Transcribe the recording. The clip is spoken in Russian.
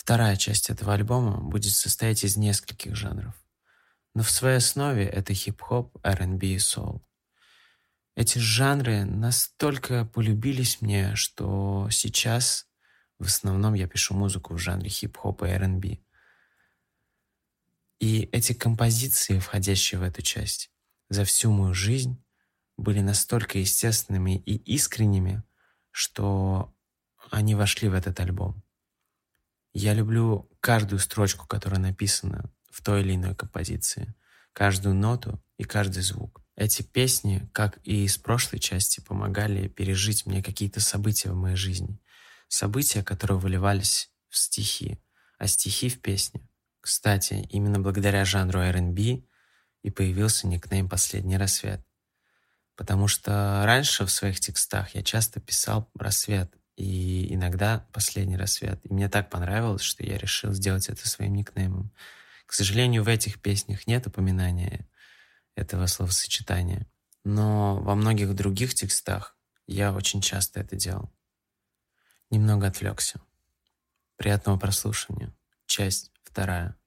Вторая часть этого альбома будет состоять из нескольких жанров. Но в своей основе это хип-хоп, R&B и соул. Эти жанры настолько полюбились мне, что сейчас в основном я пишу музыку в жанре хип-хоп и R&B. И эти композиции, входящие в эту часть, за всю мою жизнь были настолько естественными и искренними, что они вошли в этот альбом. Я люблю каждую строчку, которая написана в той или иной композиции, каждую ноту и каждый звук. Эти песни, как и из прошлой части, помогали пережить мне какие-то события в моей жизни. События, которые выливались в стихи, а стихи в песни. Кстати, именно благодаря жанру R&B и появился никнейм «Последний рассвет». Потому что раньше в своих текстах я часто писал «рассвет», и иногда «последний рассвет». И мне так понравилось, что я решил сделать это своим никнеймом. К сожалению, в этих песнях нет упоминания этого словосочетания. Но во многих других текстах я очень часто это делал. Немного отвлекся. Приятного прослушивания. Часть 2.